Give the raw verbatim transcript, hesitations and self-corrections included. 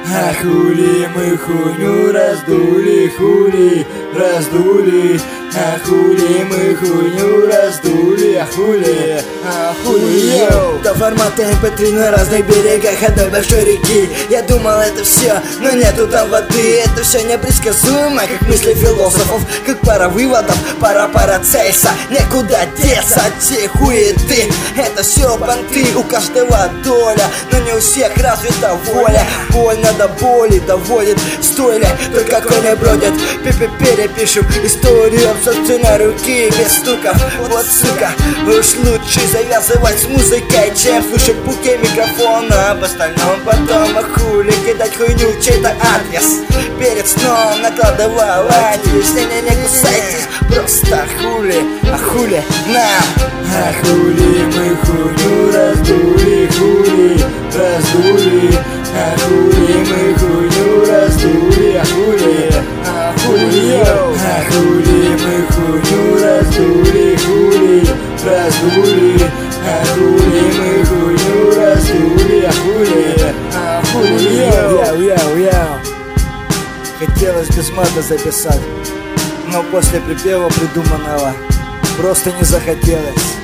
А хули мы хуйню раздули, хули раздули. А хули мы хуйню раздули, а хули, а хули, йоу. До формата эм пэ три на разных берегах одной большой реки. Я думал, это все, но нету там воды. Это все непредсказуемо, как мысли философов, как пара выводов, пара Парацельса. Некуда деться от всей хуеты. Это все понты, у каждого доля, но не у всех развита воля. Больно до боли доводит, стоили, только кони бродят. Перепишем историю собственной руки, без стуков. Вот сука, уж лучше завязывать с музыкой, чем слушать буке микрофона. Об остальном потом, а хули кидать хуйню в чей-то адрес перед сном, накладывая лайки. Не-не-не кусайтесь, просто хули, а хули нам. А хули мы хуйню раздули, хули раздули. А хули мы хуйню раздули, а хули, а хули, йоу. А хули мы хуйню раздули, хули раздули. А хули мы хуйню раздули, а хули, а хули, йоу. Яу, яу, яу. Хотелось без мата записать, но после припева придуманного просто не захотелось.